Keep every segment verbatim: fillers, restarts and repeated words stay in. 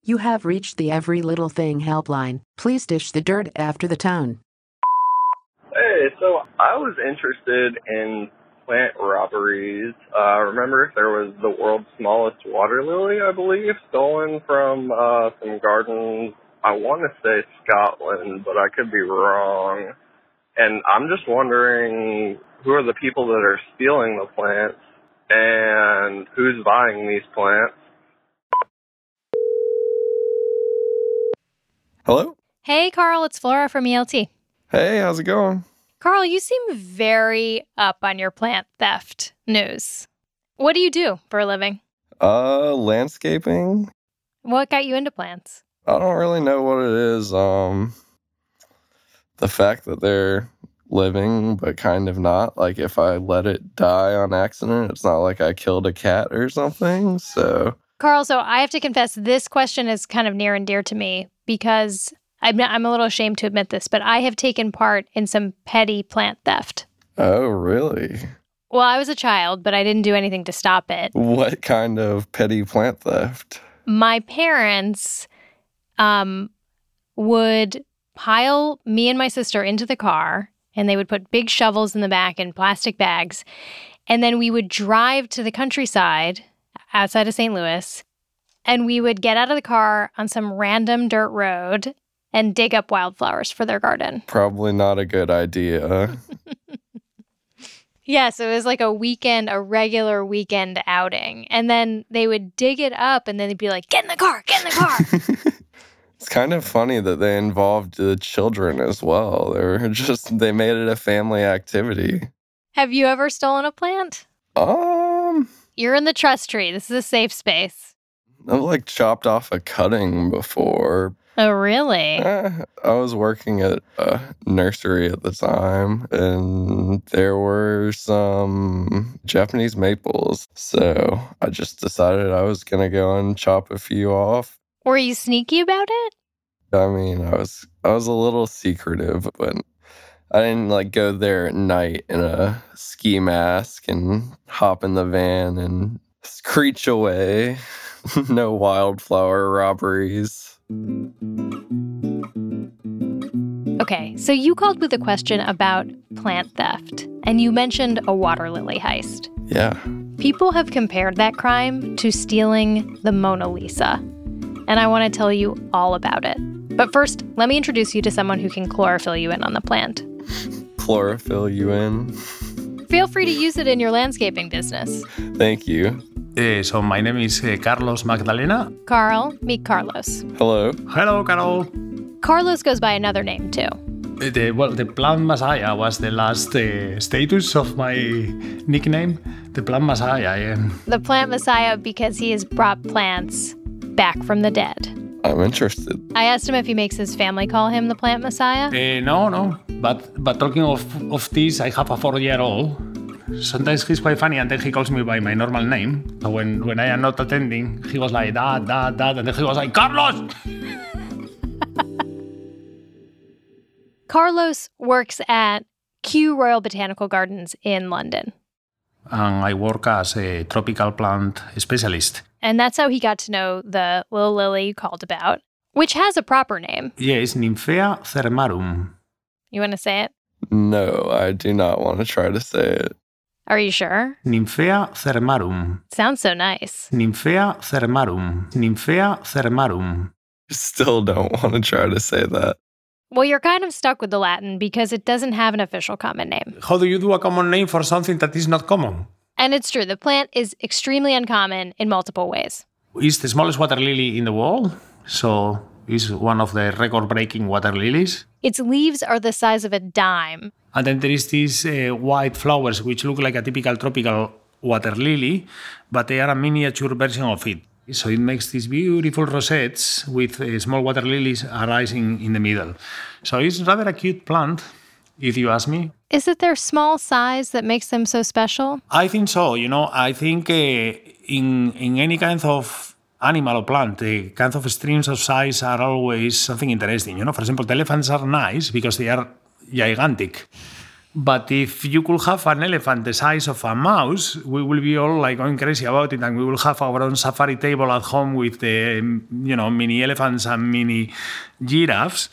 You have reached the Every Little Thing helpline. Please dish the dirt after the tone. Hey, so I was interested in plant robberies. Uh, remember there was the world's smallest water lily, I believe, stolen from uh, some gardens. I want to say Scotland, but I could be wrong. And I'm just wondering who are the people that are stealing the plants and who's buying these plants. Hello? Hey, Carl, it's Flora from E L T. Hey, how's it going? Carl, you seem very up on your plant theft news. What do you do for a living? Uh, landscaping? What got you into plants? I don't really know what it is. Um, the fact that they're living, but kind of not. Like, if I let it die on accident, it's not like I killed a cat or something, so... Carl, so I have to confess, this question is kind of near and dear to me because I'm, I'm a little ashamed to admit this, but I have taken part in some petty plant theft. Oh, really? Well, I was a child, but I didn't do anything to stop it. What kind of petty plant theft? My parents um, would pile me and my sister into the car, and they would put big shovels in the back and plastic bags, and then we would drive to the countryside outside of Saint Louis, and we would get out of the car on some random dirt road and dig up wildflowers for their garden. Probably not a good idea. Yeah, so it was like a weekend, a regular weekend outing. And then they would dig it up, and then they'd be like, get in the car, get in the car. It's kind of funny that they involved the children as well. They were just, they made it a family activity. Have you ever stolen a plant? Um... You're in the trust tree. This is a safe space. I've, like, chopped off a cutting before. Oh, really? Eh, I was working at a nursery at the time, and there were some Japanese maples. So I just decided I was going to go and chop a few off. Were you sneaky about it? I mean, I was I was a little secretive, but I didn't, like, go there at night in a ski mask and hop in the van and screech away. No wildflower robberies. Okay, so you called with a question about plant theft, and you mentioned a water lily heist. Yeah. People have compared that crime to stealing the Mona Lisa, and I want to tell you all about it. But first, let me introduce you to someone who can chlorophyll you in on the plant. Chlorophyll you in? Feel free to use it in your landscaping business. Thank you. Uh, so my name is uh, Carlos Magdalena. Carl, meet Carlos. Hello. Hello, Carol. Carlos goes by another name, too. Uh, the, well, the Plant Messiah was the last uh, status of my nickname. The Plant Messiah. Um, the Plant Messiah because he has brought plants back from the dead. I'm interested. I asked him if he makes his family call him the Plant Messiah. Uh, no, no. But but talking of, of this, I have a four-year-old. Sometimes he's quite funny, and then he calls me by my normal name. So when, when I am not attending, he was like, Dad, Dad, Dad, and then he was like, Carlos! Carlos works at Kew Royal Botanical Gardens in London. And I work as a tropical plant specialist. And that's how he got to know the little lily you called about, which has a proper name. Yeah, it's Nymphea thermarum. You want to say it? No, I do not want to try to say it. Are you sure? Nymphea thermarum. Sounds so nice. Nymphea thermarum. Nymphea thermarum. Still don't want to try to say that. Well, you're kind of stuck with the Latin because it doesn't have an official common name. How do you do a common name for something that is not common? And it's true, the plant is extremely uncommon in multiple ways. It's the smallest water lily in the world, so it's one of the record-breaking water lilies. Its leaves are the size of a dime. And then there is these uh, white flowers which look like a typical tropical water lily, but they are a miniature version of it. So it makes these beautiful rosettes with uh, small water lilies arising in the middle. So it's rather a cute plant, if you ask me. Is it their small size that makes them so special? I think so. You know, I think uh, in in any kind of animal or plant, the kind of extremes of size are always something interesting. You know, for example, the elephants are nice because they are gigantic. But if you could have an elephant the size of a mouse, we will be all like going crazy about it, and we will have our own safari table at home with the, you know, mini elephants and mini giraffes.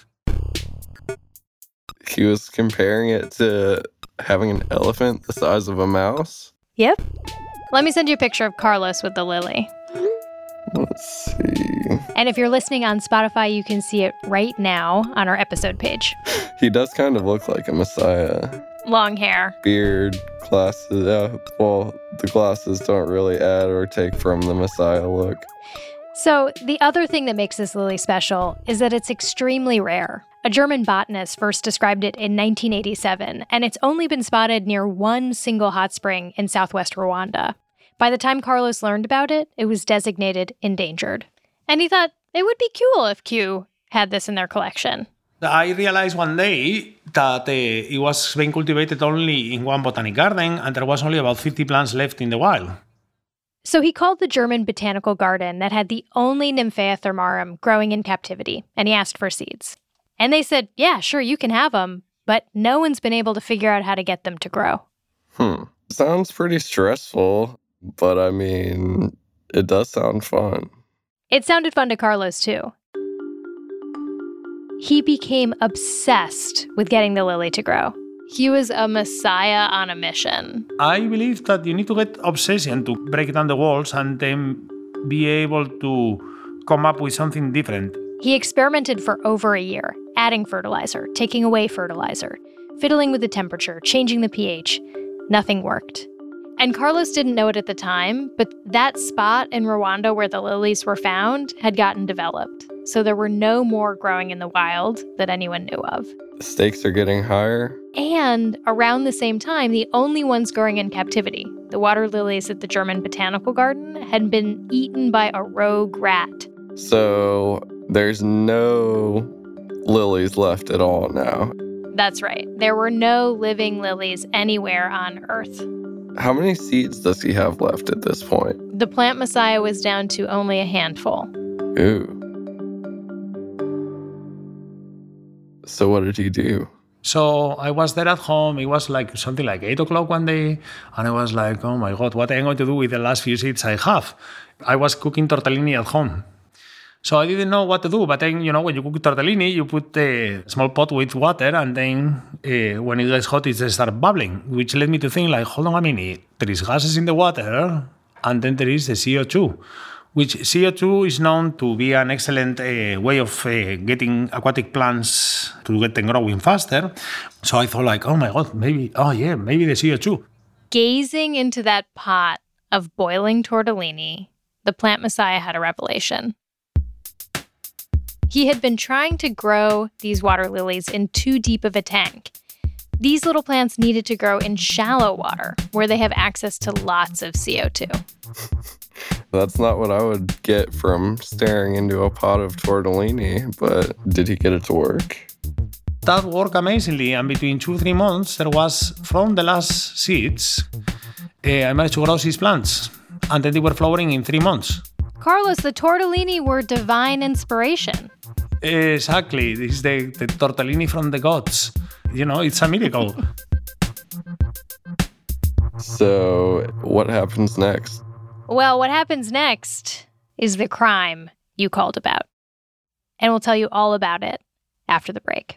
He was comparing it to having an elephant the size of a mouse? Yep. Let me send you a picture of Carlos with the lily. Let's see. And if you're listening on Spotify, you can see it right now on our episode page. He does kind of look like a messiah. Long hair. Beard, glasses. Uh, well, the glasses don't really add or take from the messiah look. So the other thing that makes this lily special is that it's extremely rare. A German botanist first described it in nineteen eighty-seven, and it's only been spotted near one single hot spring in southwest Rwanda. By the time Carlos learned about it, it was designated endangered. And he thought it would be cool if Kew had this in their collection. I realized one day that uh, it was being cultivated only in one botanic garden, and there was only about fifty plants left in the wild. So he called the German botanical garden that had the only Nymphaea thermarum growing in captivity, and he asked for seeds. And they said, yeah, sure, you can have them, but no one's been able to figure out how to get them to grow. Hmm. Sounds pretty stressful, but I mean, it does sound fun. It sounded fun to Carlos, too. He became obsessed with getting the lily to grow. He was a messiah on a mission. I believe that you need to get obsession to break down the walls and then be able to come up with something different. He experimented for over a year, adding fertilizer, taking away fertilizer, fiddling with the temperature, changing the pH. Nothing worked. And Carlos didn't know it at the time, but that spot in Rwanda where the lilies were found had gotten developed. So there were no more growing in the wild that anyone knew of. The stakes are getting higher. And around the same time, the only ones growing in captivity, the water lilies at the German Botanical Garden, had been eaten by a rogue rat. So there's no lilies left at all now. That's right. There were no living lilies anywhere on Earth. How many seeds does he have left at this point? The plant messiah was down to only a handful. Ooh. So what did he do? So I was there at home. It was like something like eight o'clock one day. And I was like, oh my God, what am I going to do with the last few seeds I have? I was cooking tortellini at home. So I didn't know what to do. But then, you know, when you cook tortellini, you put a small pot with water. And then uh, when it gets hot, it just starts bubbling. Which led me to think like, hold on a minute. There is gases in the water. And then there is the C O two. Which C O two is known to be an excellent uh, way of uh, getting aquatic plants to get them growing faster. So I thought like, oh my God, maybe, oh yeah, maybe the C O two. Gazing into that pot of boiling tortellini, the plant messiah had a revelation. He had been trying to grow these water lilies in too deep of a tank. These little plants needed to grow in shallow water, where they have access to lots of C O two. That's not what I would get from staring into a pot of tortellini, but did he get it to work? That worked amazingly, and between two, three months, there was, from the last seeds, uh, I managed to grow six plants, and then they were flowering in three months. Carlos, the tortellini were divine inspiration. Exactly. This is the, the tortellini from the gods. You know, it's a miracle. So, what happens next? Well, what happens next is the crime you called about. And we'll tell you all about it after the break.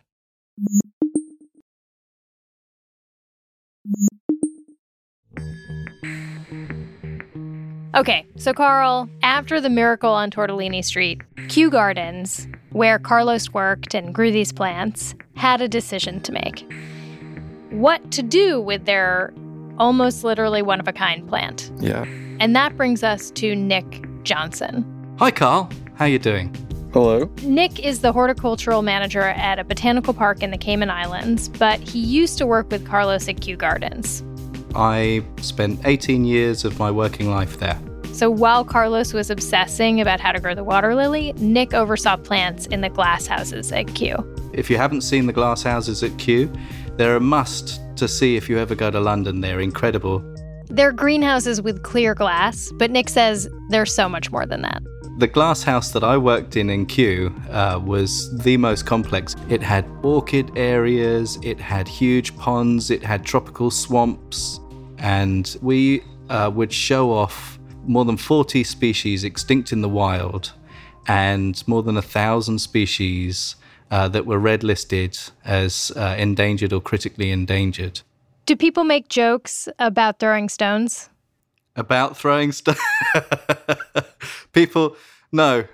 Okay, so Carl, after the miracle on Tortellini Street, Kew Gardens, where Carlos worked and grew these plants, had a decision to make. What to do with their almost literally one-of-a-kind plant. Yeah. And that brings us to Nick Johnson. Hi, Carl. How you doing? Hello. Nick is the horticultural manager at a botanical park in the Cayman Islands, but he used to work with Carlos at Kew Gardens. I spent eighteen years of my working life there. So while Carlos was obsessing about how to grow the water lily, Nick oversaw plants in the glass houses at Kew. If you haven't seen the glass houses at Kew, they're a must to see if you ever go to London. They're incredible. They're greenhouses with clear glass, but Nick says there's so much more than that. The glass house that I worked in in Kew uh, was the most complex. It had orchid areas, it had huge ponds, it had tropical swamps, and we uh, would show off more than forty species extinct in the wild and more than a thousand species uh, that were red listed as uh, endangered or critically endangered. Do people make jokes about throwing stones? About throwing stones? People, no.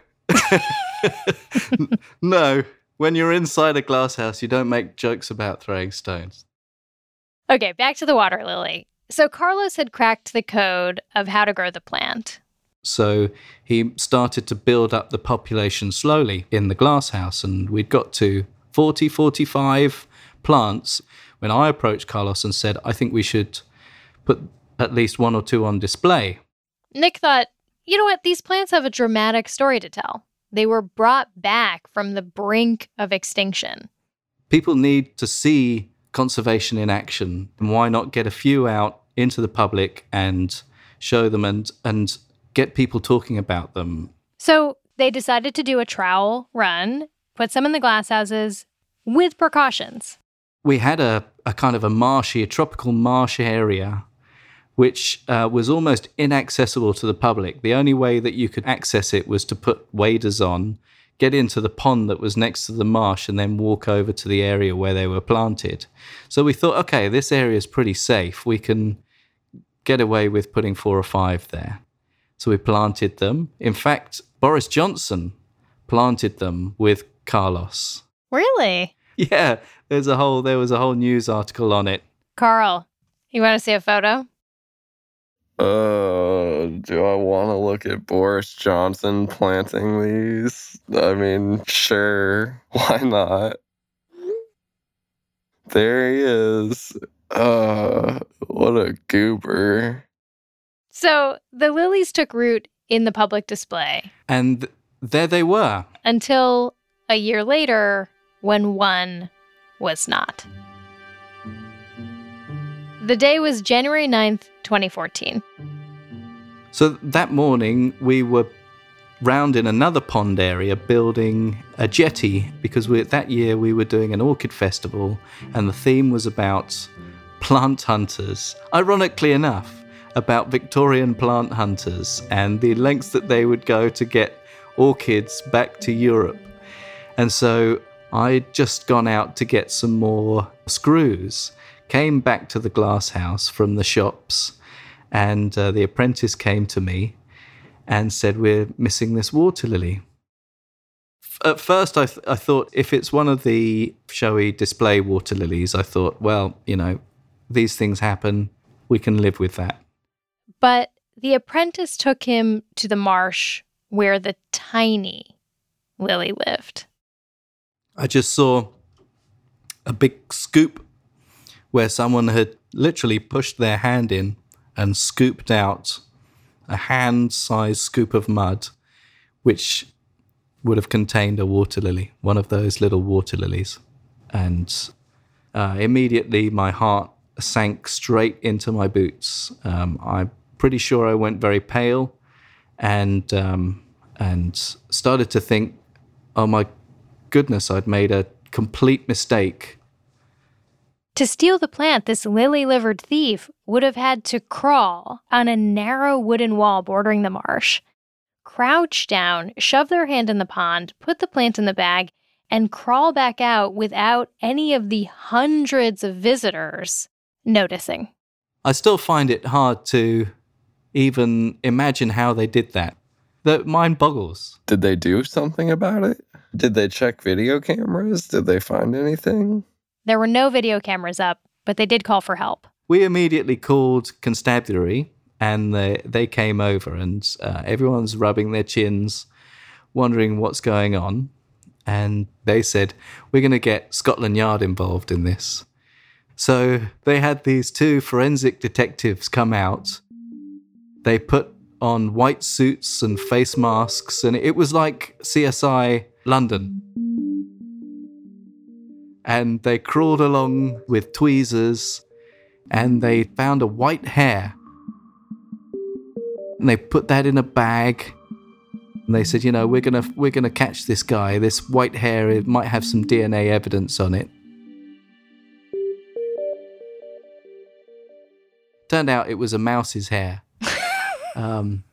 No. When you're inside a glasshouse, you don't make jokes about throwing stones. Okay, back to the water lily. So Carlos had cracked the code of how to grow the plant. So he started to build up the population slowly in the glasshouse, and we'd got to forty, forty-five plants when I approached Carlos and said, I think we should put at least one or two on display. Nick thought, you know what? These plants have a dramatic story to tell. They were brought back from the brink of extinction. People need to see conservation in action. And why not get a few out into the public and show them and, and get people talking about them? So they decided to do a trowel run, put some in the glasshouses with precautions. We had a, a kind of a marshy, a tropical marsh area which uh, was almost inaccessible to the public. The only way that you could access it was to put waders on, get into the pond that was next to the marsh, and then walk over to the area where they were planted. So we thought, okay, this area is pretty safe. We can get away with putting four or five there. So we planted them. In fact, Boris Johnson planted them with Carlos. Really? Yeah, there's a whole there was a whole news article on it. Carl, you want to see a photo? Uh, do I want to look at Boris Johnson planting these? I mean, sure. Why not? There he is. Uh, what a goober. So the lilies took root in the public display. And there they were. Until a year later, when one was not. The day was January ninth, twenty fourteen. So that morning, we were round in another pond area building a jetty because we, that year we were doing an orchid festival and the theme was about plant hunters. Ironically enough, about Victorian plant hunters and the lengths that they would go to get orchids back to Europe. And so I'd just gone out to get some more screws, came back to the glass house from the shops, and uh, the apprentice came to me and said, we're missing this water lily. F- at first, I, th- I thought if it's one of the showy display water lilies, I thought, well, you know, these things happen. We can live with that. But the apprentice took him to the marsh where the tiny lily lived. I just saw a big scoop where someone had literally pushed their hand in and scooped out a hand-sized scoop of mud, which would have contained a water lily, one of those little water lilies. And uh, immediately my heart sank straight into my boots. Um, I'm pretty sure I went very pale and um, and started to think, oh my goodness, I'd made a complete mistake. To steal the plant, this lily-livered thief would have had to crawl on a narrow wooden wall bordering the marsh, crouch down, shove their hand in the pond, put the plant in the bag, and crawl back out without any of the hundreds of visitors noticing. I still find it hard to even imagine how they did that. The mind boggles. Did they do something about it? Did they check video cameras? Did they find anything? There were no video cameras up, but they did call for help. We immediately called constabulary, and they, they came over, and uh, everyone's rubbing their chins, wondering what's going on. And they said, we're going to get Scotland Yard involved in this. So they had these two forensic detectives come out. They put on white suits and face masks, and it was like C S I London. And they crawled along with tweezers, and they found a white hair. And they put that in a bag, and And they said, you know, we're gonna we're gonna catch this guy. This white hair, it might have some D N A evidence on it. Turned out it was a mouse's hair. um,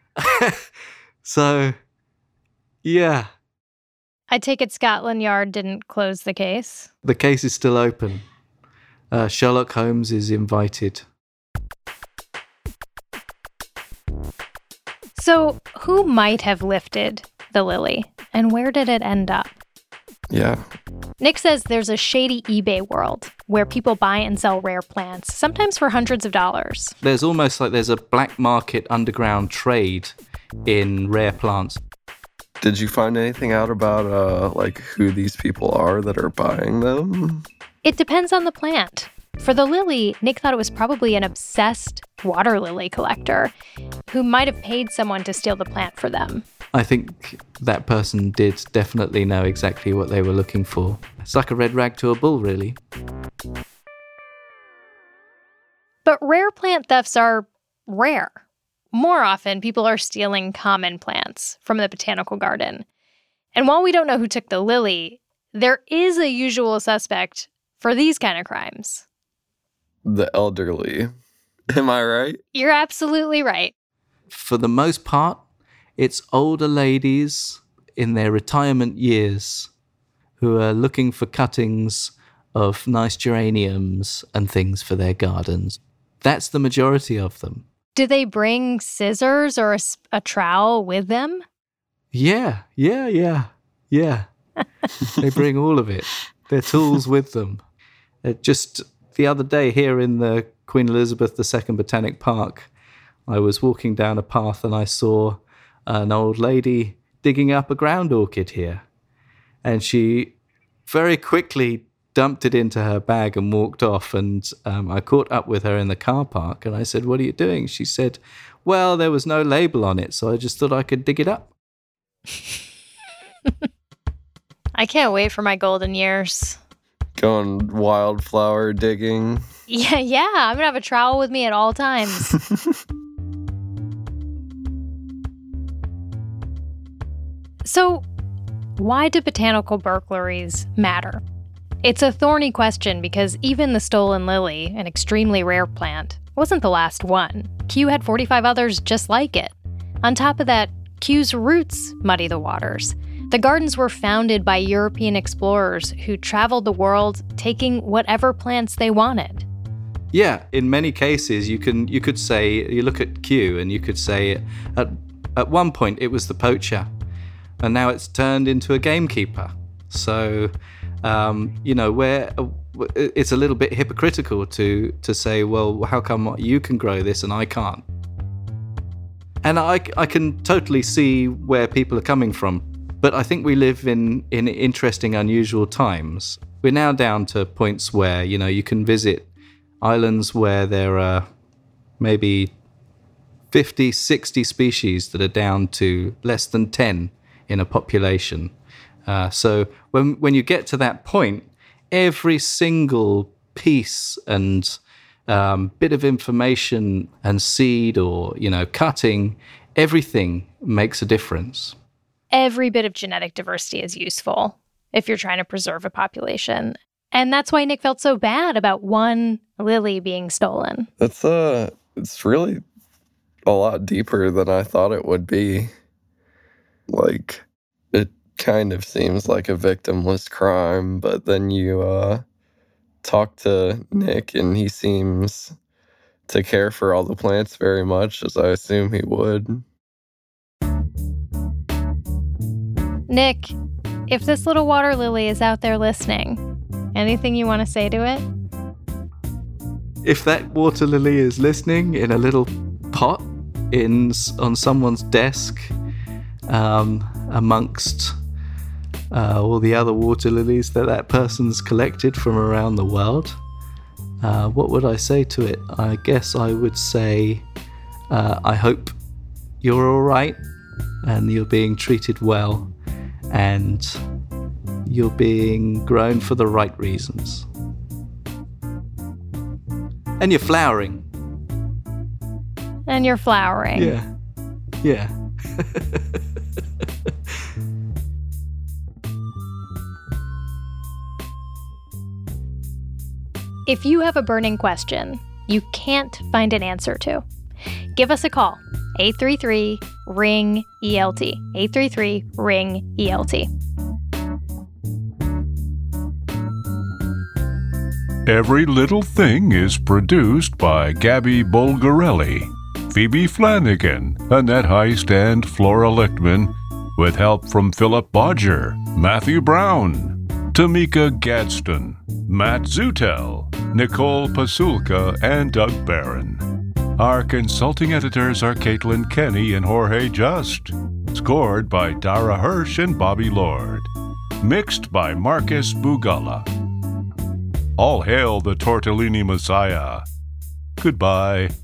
so, yeah. I take it Scotland Yard didn't close the case? The case is still open. Uh, Sherlock Holmes is invited. So, who might have lifted the lily, and where did it end up? Yeah. Nick says there's a shady eBay world where people buy and sell rare plants, sometimes for hundreds of dollars. There's almost like there's a black market underground trade in rare plants. Did you find anything out about uh like who these people are that are buying them? It depends on the plant. For the lily, Nick thought it was probably an obsessed water lily collector who might have paid someone to steal the plant for them. I think that person did definitely know exactly what they were looking for. It's like a red rag to a bull, really. But rare plant thefts are rare. More often, people are stealing common plants from the botanical garden. And while we don't know who took the lily, there is a usual suspect for these kind of crimes. The elderly. Am I right? You're absolutely right. For the most part, it's older ladies in their retirement years who are looking for cuttings of nice geraniums and things for their gardens. That's the majority of them. Do they bring scissors or a, a trowel with them? Yeah, yeah, yeah, yeah. They bring all of it. Their tools with them. It just the other day here in the Queen Elizabeth the Second Botanic Park, I was walking down a path and I saw an old lady digging up a ground orchid here. And she very quickly dumped it into her bag and walked off. And um, I caught up with her in the car park and I said, "What are you doing?" She said, "Well, there was no label on it, so I just thought I could dig it up." I can't wait for my golden years. Going wildflower digging. Yeah, yeah. I'm going to have a trowel with me at all times. So, why do botanical burglaries matter? It's a thorny question because even the stolen lily, an extremely rare plant, wasn't the last one. Kew had forty-five others just like it. On top of that, Kew's roots muddy the waters. The gardens were founded by European explorers who traveled the world taking whatever plants they wanted. Yeah, in many cases, you can you could say, you look at Kew and you could say at, at one point it was the poacher and now it's turned into a gamekeeper. So, um, you know, where it's a little bit hypocritical to, to say, well, how come you can grow this and I can't? And I, I can totally see where people are coming from. But I think we live in, in interesting, unusual times. We're now down to points where, you know, you can visit islands where there are maybe fifty, sixty species that are down to less than ten in a population. Uh, so when when you get to that point, every single piece and um, bit of information and seed or, you know, cutting, everything makes a difference. Every bit of genetic diversity is useful if you're trying to preserve a population. And that's why Nick felt so bad about one lily being stolen. It's uh it's really a lot deeper than I thought it would be. Like, it kind of seems like a victimless crime, but then you uh talk to Nick and he seems to care for all the plants very much, as I assume he would. Nick, if this little water lily is out there listening, anything you want to say to it? If that water lily is listening in a little pot in on someone's desk, um, amongst uh, all the other water lilies that that person's collected from around the world, uh, what would I say to it? I guess I would say, uh, I hope you're all right and you're being treated well. And you're being grown for the right reasons. And you're flowering. And you're flowering. Yeah. Yeah. If you have a burning question you can't find an answer to, give us a call. eight three three, ring, E L T. eight three three, ring, E L T. Every Little Thing is produced by Gabby Bulgarelli, Phoebe Flanagan, Annette Heist, and Flora Lichtman, with help from Philip Bodger, Matthew Brown, Tamika Gadsden, Matt Zutel, Nicole Pasulka, and Doug Barron. Our consulting editors are Caitlin Kenny and Jorge Just. Scored by Dara Hirsch and Bobby Lord. Mixed by Marcus Bugala. All hail the Tortellini Messiah. Goodbye.